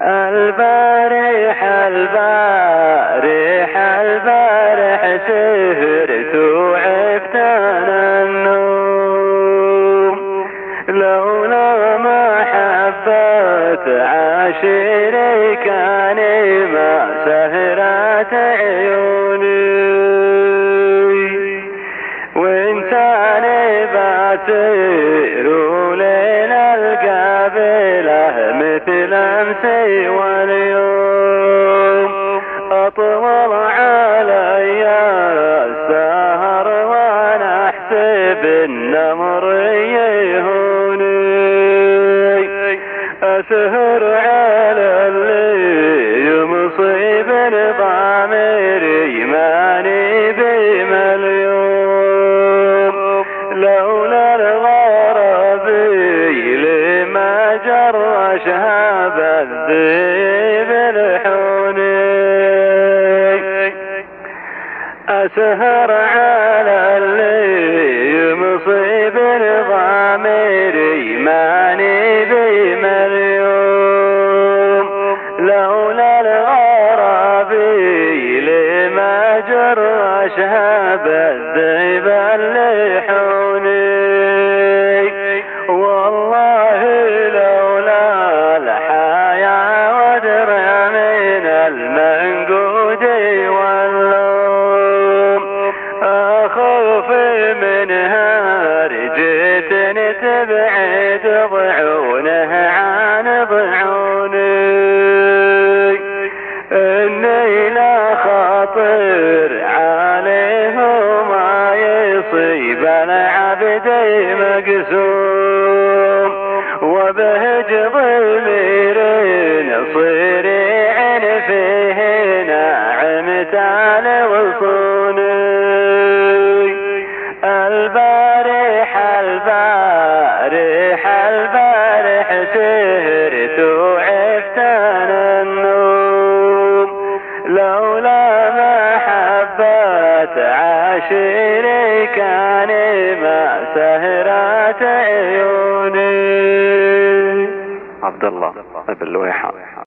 البارح البارح البارح سهرت وعفت انا النوم، لولا محبة عاشري كان ما سهرت عيوني، وانتاني باتر ولينا القابله مثل امسي واليوم، اطول علي السهر وانا احسب النمر يهوني، اسهر على اللي يمصيب ضامري ماني بمليوم، لولا الغربي لما جر شهاب الذئب الحوني، اسهر على اللي يمصيب ضامري ماني بمليوم، لولا الغربي لما جر شهاب الذئب اللحوني، والله لولا الحياة ودرع من المنقود واللوم، اخوف منها رجيتني تبعد ضعونه عن ضعوني، اني لا خاطر عليه ما يصيب العبد مقسوم، وبهج ضمير صريع فيه ناعمة الوصوني، البارح البارح البارح سهرت وعفت انا النوم، لولا محبة عاشري كان ما سهرت عيوني. عبد الله ابن الويحان.